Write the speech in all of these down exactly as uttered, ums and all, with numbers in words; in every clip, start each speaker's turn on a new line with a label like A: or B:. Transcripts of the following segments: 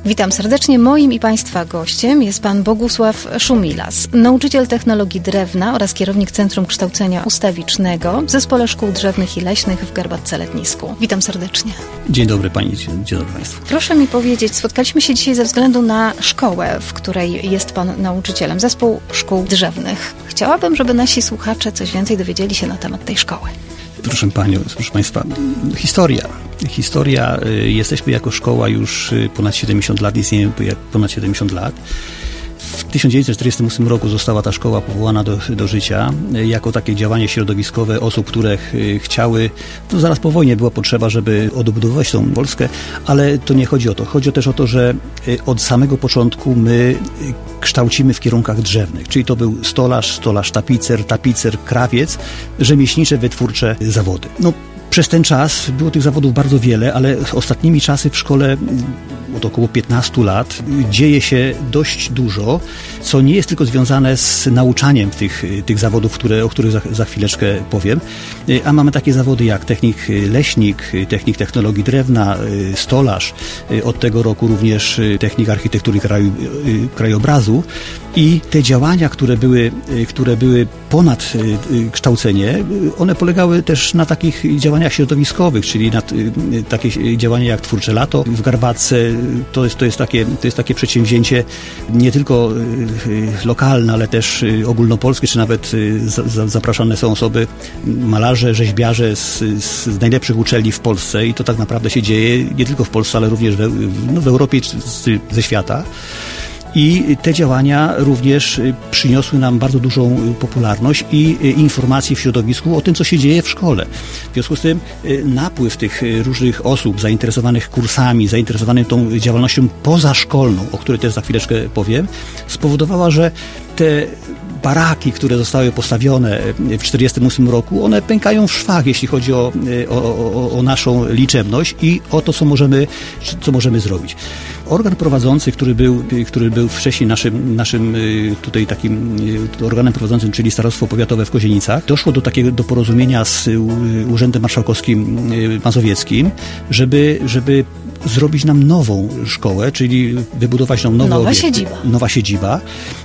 A: Witam serdecznie. Moim i Państwa gościem jest pan Bogusław Szumilas, nauczyciel technologii drewna oraz kierownik Centrum Kształcenia Ustawicznego w Zespole Szkół Drzewnych i Leśnych w Garbatce-Letnisku. Witam serdecznie.
B: Dzień dobry Pani, dzień dobry Państwu.
A: Proszę mi powiedzieć, spotkaliśmy się dzisiaj ze względu na szkołę, w której jest pan nauczycielem, Zespół Szkół Drzewnych. Chciałabym, żeby nasi słuchacze coś więcej dowiedzieli się na temat tej szkoły.
B: Proszę Panią, proszę Państwa, historia. Historia, jesteśmy jako szkoła już ponad siedemdziesiąt lat, istniejemy ponad siedemdziesiąt lat. W tysiąc dziewięćset czterdziestym ósmym roku została ta szkoła powołana do, do życia jako takie działanie środowiskowe osób, które ch chciały, to zaraz po wojnie była potrzeba, żeby odbudować tą Polskę, ale to nie chodzi o to. Chodzi też o to, że od samego początku my kształcimy w kierunkach drzewnych, czyli to był stolarz, stolarz tapicer, tapicer, krawiec, rzemieślnicze, wytwórcze zawody. No, przez ten czas było tych zawodów bardzo wiele, ale ostatnimi czasy w szkole od około piętnastu lat dzieje się dość dużo, co nie jest tylko związane z nauczaniem tych, tych zawodów, które, o których za, za chwileczkę powiem, a mamy takie zawody jak technik leśnik, technik technologii drewna, stolarz, od tego roku również technik architektury kraju, krajobrazu i te działania, które były, które były ponad kształcenie, one polegały też na takich działaniach środowiskowych, czyli na takie działania jak Twórcze Lato w Garbatce. To jest, to jest, takie, to jest takie przedsięwzięcie nie tylko lokalne, ale też ogólnopolskie, czy nawet zapraszane są osoby, malarze, rzeźbiarze z, z najlepszych uczelni w Polsce i to tak naprawdę się dzieje nie tylko w Polsce, ale również w, no, w Europie czy ze świata. I te działania również przyniosły nam bardzo dużą popularność i informacje w środowisku o tym, co się dzieje w szkole. W związku z tym napływ tych różnych osób zainteresowanych kursami, zainteresowanych tą działalnością pozaszkolną, o której też za chwileczkę powiem, spowodowała, że te baraki, które zostały postawione w tysiąc dziewięćset czterdziestym ósmym roku, one pękają w szwach, jeśli chodzi o, o, o, o naszą liczebność i o to, co możemy, co możemy zrobić. Organ prowadzący, który był, który był wcześniej naszym, naszym tutaj takim organem prowadzącym, czyli Starostwo Powiatowe w Kozienicach, doszło do takiego do porozumienia z Urzędem Marszałkowskim Mazowieckim, żeby, żeby zrobić nam nową szkołę, czyli wybudować nam nowe
A: nowa
B: obiekty.
A: siedziba.
B: Nowa siedziba.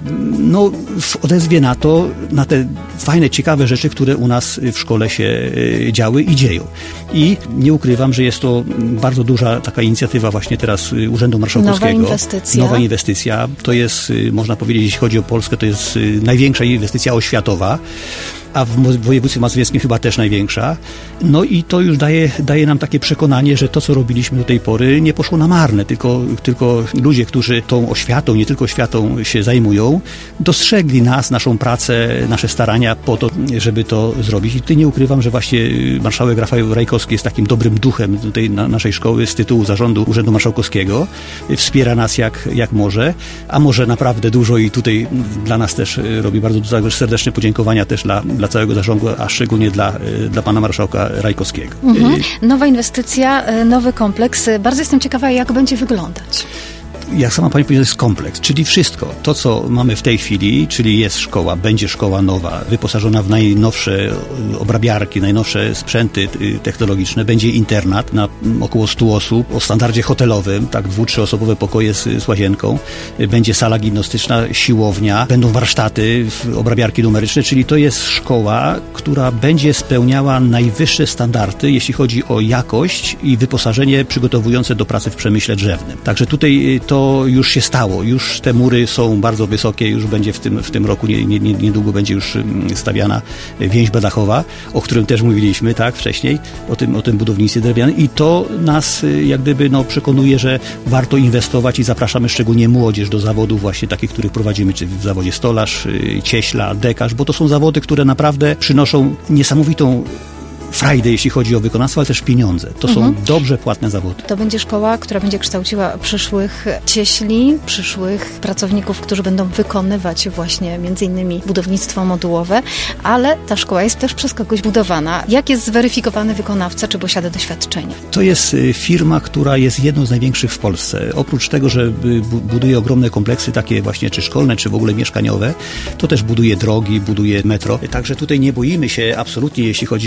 B: No, w odezwie na to, na te fajne, ciekawe rzeczy, które u nas w szkole się działy i dzieją. I nie ukrywam, że jest to bardzo duża taka inicjatywa właśnie teraz Urzędu Marszałkowskiego.
A: Nowa inwestycja.
B: Nowa inwestycja. To jest, można powiedzieć, jeśli chodzi o Polskę, to jest największa inwestycja oświatowa, a w województwie mazowieckim chyba też największa. No i to już daje, daje nam takie przekonanie, że to, co robiliśmy do tej pory, nie poszło na marne, tylko, tylko ludzie, którzy tą oświatą, nie tylko oświatą się zajmują, dostrzegli nas, naszą pracę, nasze starania po to, żeby to zrobić. I tutaj nie ukrywam, że właśnie marszałek Rafał Rajkowski jest takim dobrym duchem tutaj na naszej szkoły z tytułu zarządu Urzędu Marszałkowskiego. Wspiera nas jak, jak może, a może naprawdę dużo i tutaj dla nas też robi bardzo dużo. Serdeczne podziękowania też dla dla całego zarządu, a szczególnie dla, dla pana marszałka Rajkowskiego.
A: Mhm. Nowa inwestycja, nowy kompleks. Bardzo jestem ciekawa, jak będzie wyglądać.
B: Jak sama pani powiedziała, jest kompleks, czyli wszystko. To, co mamy w tej chwili, czyli jest szkoła, będzie szkoła nowa, wyposażona w najnowsze obrabiarki, najnowsze sprzęty technologiczne, będzie internat na około stu osób o standardzie hotelowym, tak dwu-, trzyosobowe pokoje z, z łazienką, będzie sala gimnastyczna, siłownia, będą warsztaty, obrabiarki numeryczne, czyli to jest szkoła, która będzie spełniała najwyższe standardy, jeśli chodzi o jakość i wyposażenie przygotowujące do pracy w przemyśle drzewnym. Także tutaj to To już się stało, już te mury są bardzo wysokie, już będzie w tym, w tym roku, nie, nie, niedługo będzie już stawiana więźba dachowa, o którym też mówiliśmy, tak, wcześniej, o tym, o tym budownictwie drewnianym i to nas jak gdyby no, przekonuje, że warto inwestować i zapraszamy szczególnie młodzież do zawodów właśnie takich, których prowadzimy, czy w zawodzie stolarz, cieśla, dekarz, bo to są zawody, które naprawdę przynoszą niesamowitą frajdę, jeśli chodzi o wykonawstwo, ale też pieniądze. To mhm. są dobrze płatne zawody.
A: To będzie szkoła, która będzie kształciła przyszłych cieśli, przyszłych pracowników, którzy będą wykonywać właśnie między innymi budownictwo modułowe, ale ta szkoła jest też przez kogoś budowana. Jak jest zweryfikowany wykonawca, czy posiada doświadczenie?
B: To jest firma, która jest jedną z największych w Polsce. Oprócz tego, że buduje ogromne kompleksy takie właśnie czy szkolne, czy w ogóle mieszkaniowe, to też buduje drogi, buduje metro. Także tutaj nie boimy się absolutnie, jeśli chodzi o jakość.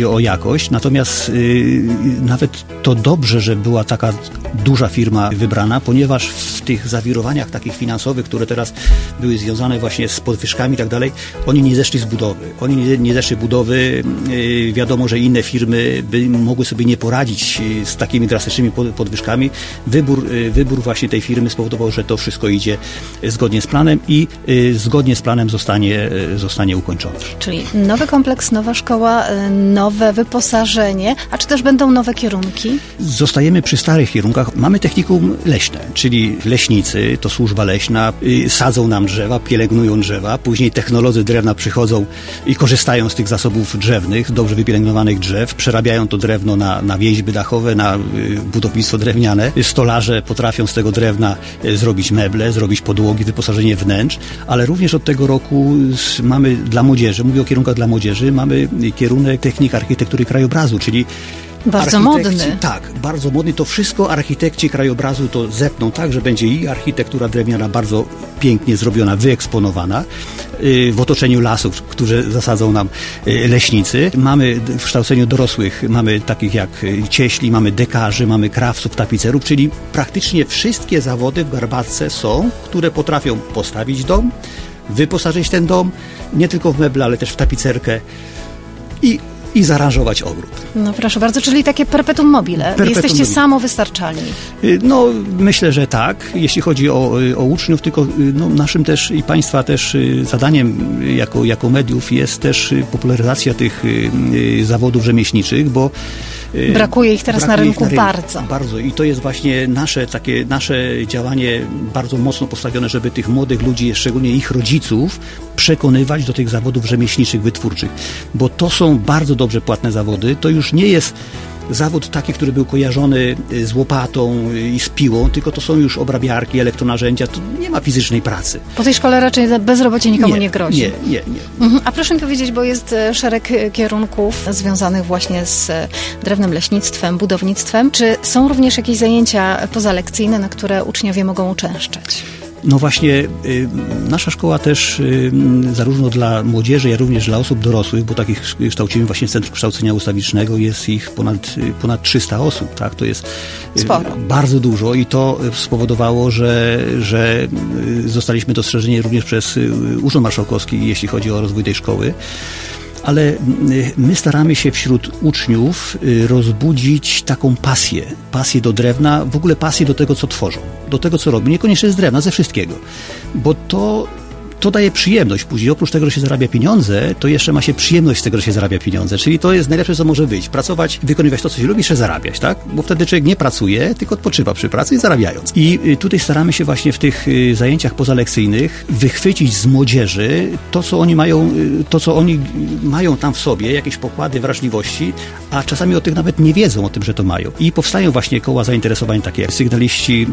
B: jakość, natomiast y, nawet to dobrze, że była taka duża firma wybrana, ponieważ w tych zawirowaniach takich finansowych, które teraz były związane właśnie z podwyżkami i tak dalej, oni nie zeszli z budowy. Oni nie, nie zeszli z budowy. Y, wiadomo, że inne firmy by mogły sobie nie poradzić z takimi drastycznymi podwyżkami. Wybór, y, wybór właśnie tej firmy spowodował, że to wszystko idzie zgodnie z planem i y, zgodnie z planem zostanie, y, zostanie ukończone.
A: Czyli nowy kompleks, nowa szkoła, nowe wyposażenie, a czy też będą nowe kierunki?
B: Zostajemy przy starych kierunkach. Mamy technikum leśne, czyli leśnicy, to służba leśna, y, sadzą nam drzewa, pielęgnują drzewa, później technolodzy drewna przychodzą i korzystają z tych zasobów drzewnych, dobrze wypielęgnowanych drzew, przerabiają to drewno na, na więźby dachowe, na y, budownictwo drewniane. Stolarze potrafią z tego drewna y, zrobić meble, zrobić podłogi, wyposażenie wnętrz, ale również od tego roku y, mamy dla młodzieży, mówię o kierunkach dla młodzieży, mamy kierunek technik architektury krajobrazu, czyli
A: bardzo modny.
B: Tak, bardzo modny. To wszystko architekci krajobrazu to zepną tak, że będzie i architektura drewniana bardzo pięknie zrobiona, wyeksponowana w otoczeniu lasów, które zasadzą nam leśnicy. Mamy w kształceniu dorosłych, mamy takich jak cieśli, mamy dekarzy, mamy krawców, tapicerów, czyli praktycznie wszystkie zawody w Garbatce są, które potrafią postawić dom, wyposażyć ten dom, nie tylko w meble, ale też w tapicerkę i i zaaranżować ogród.
A: No proszę bardzo, czyli takie perpetuum mobile.
B: Perpetuum
A: Jesteście
B: mobile.
A: Samowystarczalni.
B: No, myślę, że tak, jeśli chodzi o, o uczniów, tylko no, naszym też i Państwa też zadaniem jako, jako mediów jest też popularyzacja tych zawodów rzemieślniczych, bo
A: brakuje ich teraz
B: brakuje
A: na rynku,
B: ich na rynku
A: bardzo.
B: Bardzo i to jest właśnie nasze takie, nasze działanie bardzo mocno postawione, żeby tych młodych ludzi, szczególnie ich rodziców, przekonywać do tych zawodów rzemieślniczych, wytwórczych, bo to są bardzo dobrze płatne zawody. To już nie jest zawód taki, który był kojarzony z łopatą i z piłą, tylko to są już obrabiarki, elektronarzędzia, to nie ma fizycznej pracy.
A: Po tej szkole raczej bezrobocie nikomu nie, nie grozi.
B: Nie, nie, nie.
A: Mhm. A proszę mi powiedzieć, bo jest szereg kierunków związanych właśnie z drewnem, leśnictwem, budownictwem. Czy są również jakieś zajęcia pozalekcyjne, na które uczniowie mogą uczęszczać?
B: No właśnie, y, nasza szkoła też y, zarówno dla młodzieży, jak również dla osób dorosłych, bo takich kształcimy właśnie w Centrum Kształcenia Ustawicznego, jest ich ponad, y, ponad trzysta osób, tak? To jest y,
A: sporo.
B: Bardzo dużo i to spowodowało, że, że y, zostaliśmy dostrzeżeni również przez y, Urząd Marszałkowski, jeśli chodzi o rozwój tej szkoły. Ale my staramy się wśród uczniów rozbudzić taką pasję, pasję do drewna, w ogóle pasję do tego, co tworzą, do tego, co robią, niekoniecznie z drewna, ze wszystkiego, bo to to daje przyjemność później. Oprócz tego, że się zarabia pieniądze, to jeszcze ma się przyjemność z tego, że się zarabia pieniądze. Czyli to jest najlepsze, co może być. Pracować, wykonywać to, co się lubi, jeszcze zarabiać, tak? Bo wtedy człowiek nie pracuje, tylko odpoczywa przy pracy i zarabiając. I tutaj staramy się właśnie w tych zajęciach pozalekcyjnych wychwycić z młodzieży to, co oni mają, to, co oni mają tam w sobie, jakieś pokłady wrażliwości, a czasami o tych nawet nie wiedzą o tym, że to mają. I powstają właśnie koła zainteresowań takie jak sygnaliści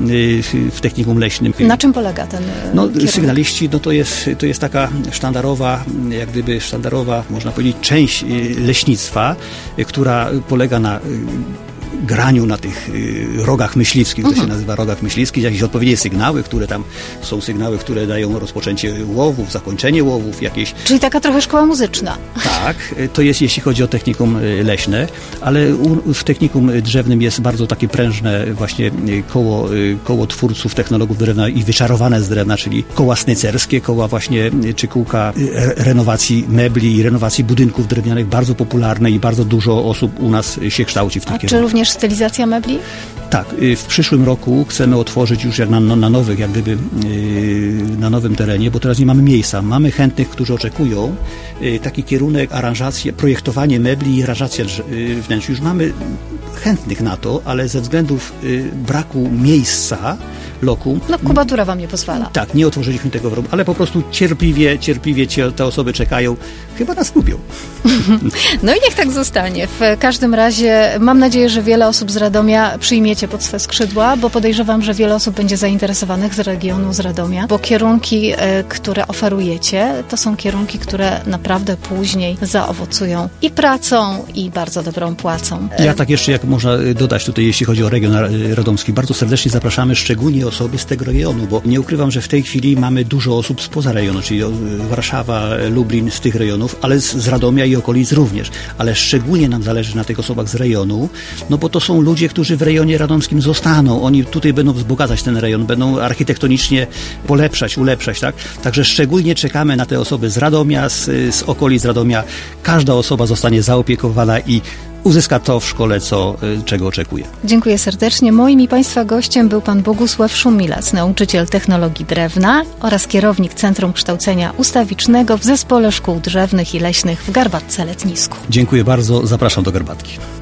B: w technikum leśnym.
A: Na czym polega ten
B: No,
A: kierunek?
B: Sygnaliści, no to jest To jest taka sztandarowa, jak gdyby sztandarowa, można powiedzieć, część leśnictwa, która polega na graniu na tych rogach myśliwskich, to uh-huh. się nazywa rogach myśliwskich, jakieś odpowiednie sygnały, które tam są sygnały, które dają rozpoczęcie łowów, zakończenie łowów, jakieś...
A: Czyli taka trochę szkoła muzyczna.
B: Tak, to jest jeśli chodzi o technikum leśne, ale u, w technikum drzewnym jest bardzo takie prężne właśnie koło, koło twórców, technologów drewna i wyczarowane z drewna, czyli koła snycerskie, koła właśnie, czy kółka renowacji mebli i renowacji budynków drewnianych, bardzo popularne i bardzo dużo osób u nas się kształci w tym
A: A
B: kierunku.
A: Czy również stylizacja mebli?
B: Tak, w przyszłym roku chcemy otworzyć już jak na, na nowych, jak gdyby na nowym terenie, bo teraz nie mamy miejsca. Mamy chętnych, którzy oczekują taki kierunek aranżacja, projektowanie mebli i aranżacja wnętrz. Już mamy chętnych na to, ale ze względów braku miejsca, lokum.
A: No kubatura wam nie pozwala.
B: Tak, nie otworzyliśmy tego w roku, ale po prostu cierpliwie, cierpliwie te osoby czekają. Chyba nas lubią.
A: No i niech tak zostanie. W każdym razie mam nadzieję, że wiele osób z Radomia przyjmiecie pod swe skrzydła, bo podejrzewam, że wiele osób będzie zainteresowanych z regionu, z Radomia, bo kierunki, które oferujecie, to są kierunki, które naprawdę później zaowocują i pracą, i bardzo dobrą płacą.
B: Ja tak jeszcze, jak można dodać tutaj, jeśli chodzi o region radomski, bardzo serdecznie zapraszamy, szczególnie osoby z tego rejonu, bo nie ukrywam, że w tej chwili mamy dużo osób spoza rejonu, czyli Warszawa, Lublin, z tych rejonów, ale z, z Radomia i okolic również. Ale szczególnie nam zależy na tych osobach z rejonu, no bo to są ludzie, którzy w rejonie radomskim zostaną. Oni tutaj będą wzbogacać ten rejon, będą architektonicznie polepszać, ulepszać, tak? Także szczególnie czekamy na te osoby z Radomia, z, z okolic Radomia. Każda osoba zostanie zaopiekowana i uzyska to w szkole, co, czego oczekuje.
A: Dziękuję serdecznie. Moim i Państwa gościem był pan Bogusław Szumilas, nauczyciel technologii drewna oraz kierownik Centrum Kształcenia Ustawicznego w Zespole Szkół Drzewnych i Leśnych w Garbatce Letnisku.
B: Dziękuję bardzo. Zapraszam do Garbatki.